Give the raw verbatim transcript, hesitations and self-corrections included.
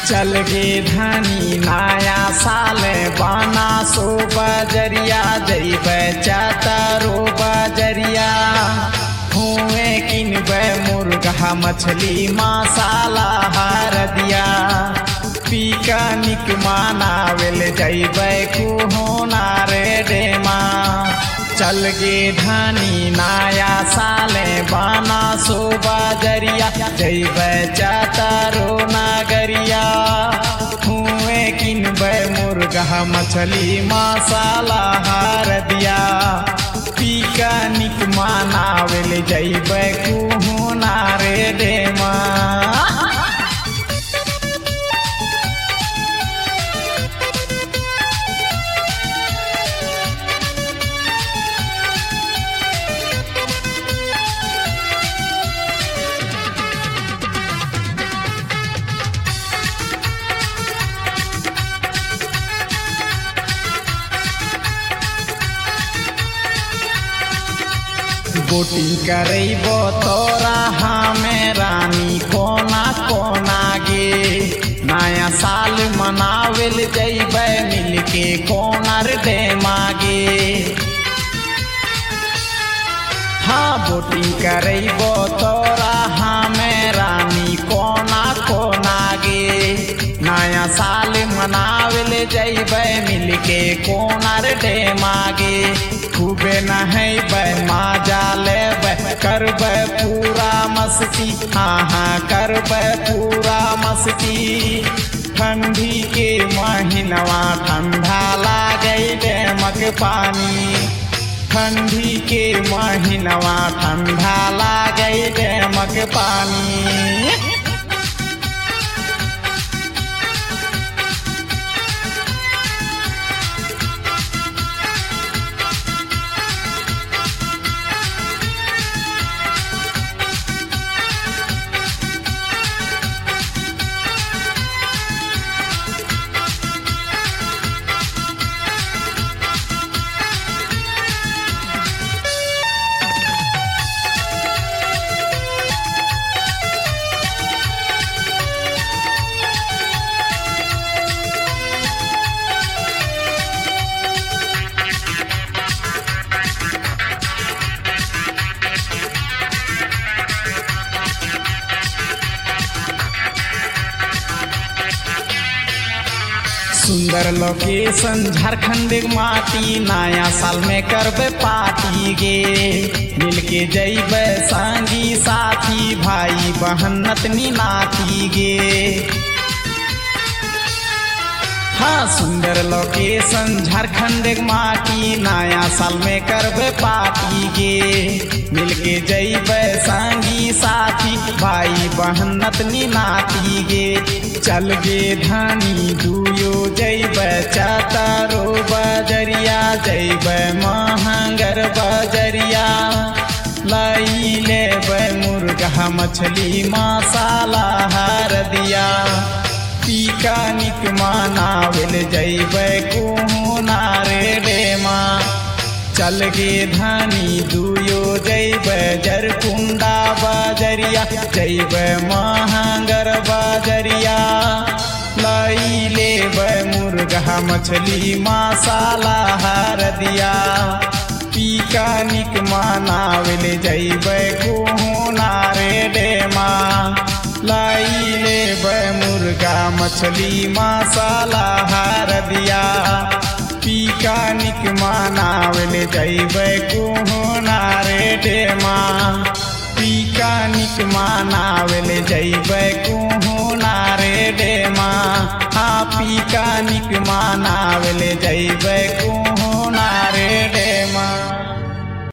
चल गे धनी नया साल बाना सो बजरिया जैब चातरो बजरिया हुए किनबे मुर्गा मछली मसाला हर दिया पिकनिक मनावेल जैब कुहोना रे डेमा चल गे धनी नया साल बाना सो बजरिया जैब चातरो नगरिया हुए किनबे मुर्गा मछली मसाला हर दिया पिकनिक मनावेल जैब कुहोना रे डेमा। बोटिंग करैबो तोरा हमें रानी कोना कोना गे नया साल मनावेल जैबै मिलके कोनर डेमा गे। हाँ बोटिंग करैबो तोरा हमें रानी कोना कोना गे नया साल मनावेल जैबै मिलके कोनर डेमा गे खूबे नहैबै मजा लेबै करबै पूरा मस्ती हाँ हाँ करबै पूरा मस्ती ठंडी के महीनवा ठंडा लागे डेमक पानी ठंडी के महीनवा ठंडा लागे डेमक पानी। सुंदर लोकेशन झारखंड माटी नया साल में करबे पार्टी गे मिलके जैबे संगी साथी भाई बहन नतनी नाती गे। हाँ सुंदर लोकेशन झारखंड माटी नया साल में करबे पार्टी गे मिलके जैबे संगी साथी भाई बहन नतनी नाती गे चल गे धनी दुयो जैब चातरो बजरिया जैब महंगर बजरिया लाई लेबै मुर्गा मछली मसाला हर दिया पिकनिक मनावेल जैब कुहोना रे डेमा चल गे धनी दुयो जैब जरकुंडा बजरिया जैब महंगर बजरिया लाई लेबै मुर्गा मछली मसाला हर दिया पिकनिक मनावेल जैब कुहोना रे डेमा लाई लेबै मुर्गा मछली मसाला हर दिया पिकनिक मनावेल जैब कुहोना रे डेमा पिकनिक मनावेल जैब कुहोना रे डेमा हाँ पिकनिक मनावेल जैब